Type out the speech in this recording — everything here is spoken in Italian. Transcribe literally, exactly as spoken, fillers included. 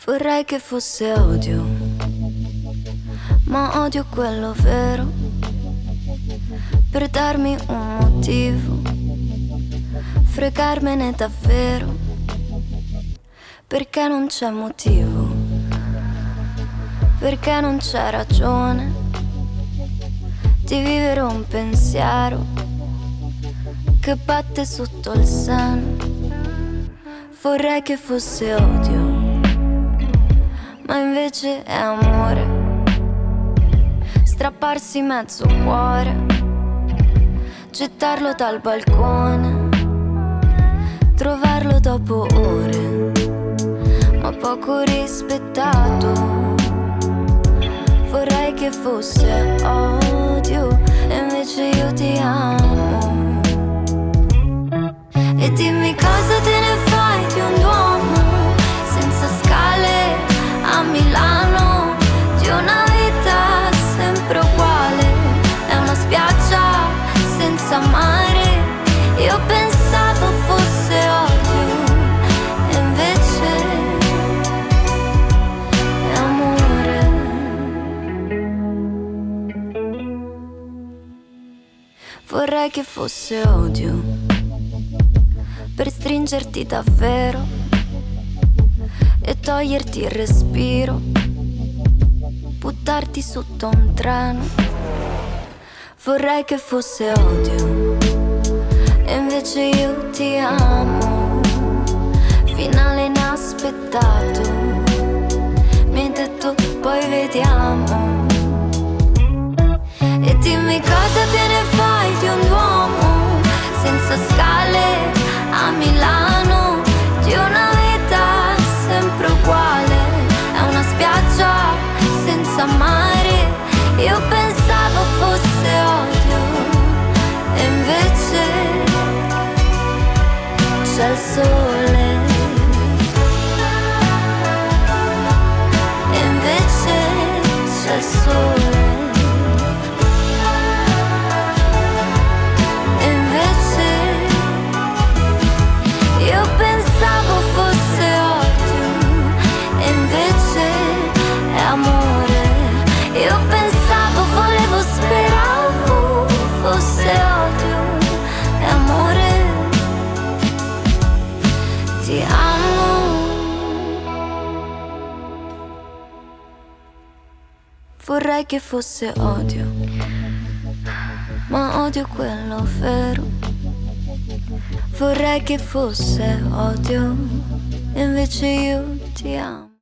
Vorrei che fosse odio, ma odio quello vero, per darmi un motivo, fregarmene davvero, perché non c'è motivo, perché non c'è ragione di vivere un pensiero che batte sotto il seno. Vorrei che fosse odio, ma invece è amore, strapparsi mezzo cuore, gettarlo dal balcone, trovarlo dopo ore, ma poco rispettato. Vorrei che fosse odio, e invece io ti amo. E dimmi cosa te ne fai di un uomo senza scale a Milano, di una vita sempre uguale, è una spiaggia senza mare. Io pensavo fosse odio, e invece è amore. Vorrei che fosse odio, per stringerti davvero e toglierti il respiro, buttarti sotto un treno. Vorrei che fosse odio, e invece io ti amo. Finale inaspettato, mi hai detto poi vediamo. E dimmi cosa te ne fai di un uomo senza scale a Milano, di una vita sempre uguale, è una spiaggia senza mare. Io pensavo fosse odio, e invece c'è il sole, e invece c'è il sole. Pensavo fosse odio, e invece è amore. Io pensavo, volevo, speravo fosse odio, è amore. Ti amo. Vorrei che fosse odio, ma odio quello vero. Vorrei che fosse odio, e invece io ti amo.